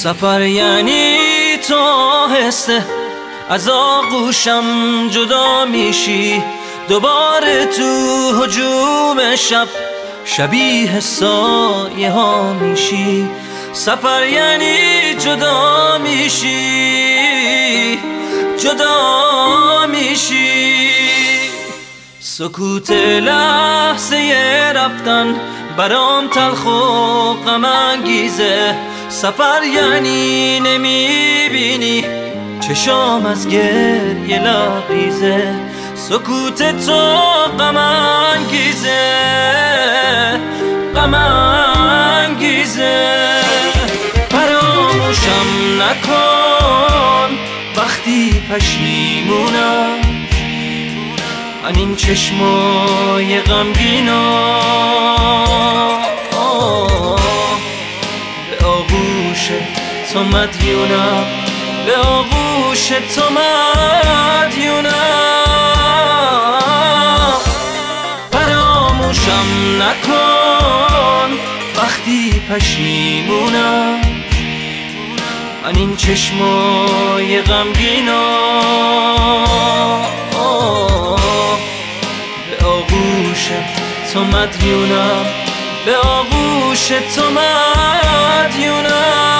سفر یعنی تو آهسته از آغوشم جدا میشی، دوباره تو هجوم شب شبیه سایه ها میشی. سفر یعنی جدا میشی، جدا میشی. سکوت لحظه رفتن برام تلخ و غم انگیزه. سفر یعنی نمیبینی چشام از گریه لبریزه. سکوت تو غم انگیزه، غم انگیزه. فراموشم نکن وقتی پشیمونم من این چشمای غمگینا. به آغوش تو مدیونم، به آغوش تو مدیونم. فراموشم نکن وقتی پشیمونم من این چشمای غمگینا. به آغوش تو مدیونم، به آغوش تو مدیونم.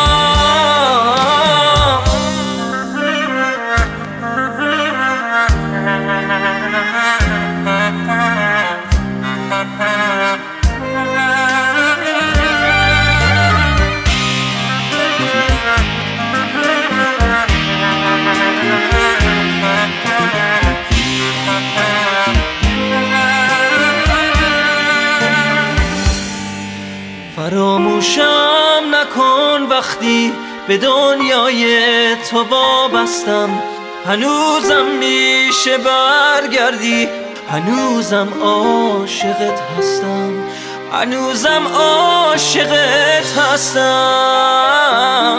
فراموشم نکن وقتی به دنیای تو وابستم. هنوزم میشه برگردی، هنوزم عاشقت هستم، هنوزم عاشقت هستم،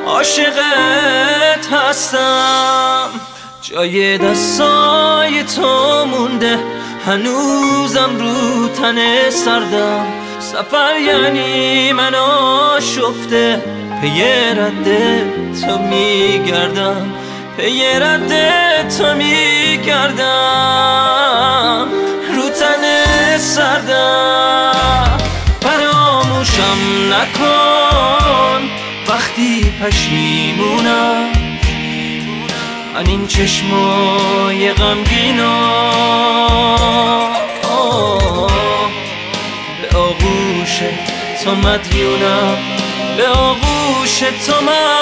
عاشقت هستم. جای دستای تو مونده هنوزم رو تن سردم. سفر یعنی من آشفته پی رد تو میگردم، پی رد تو میگردم رو تن سردم. فراموشم نکن وقتی پشیمونم من این چشمای غمگینا. به آغوش تو مدیونم، به آغوش تو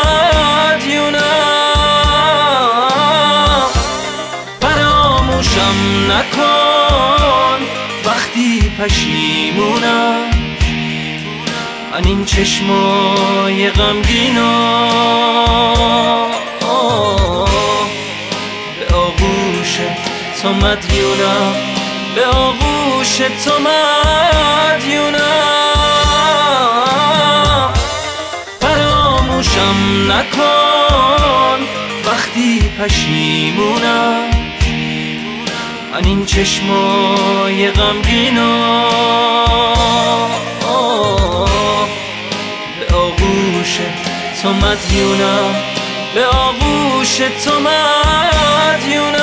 مدیونم. فراموشم نکن وقتی پشیمونم من این چشمای غمگینا. به آغوش تو مدیونم، به آغوش تو مدیونم. فراموشم نکن وقتی پشیمونم من این چشمای غمگینا. به آغوش تو مدیونم، به آغوش تو مدیونم.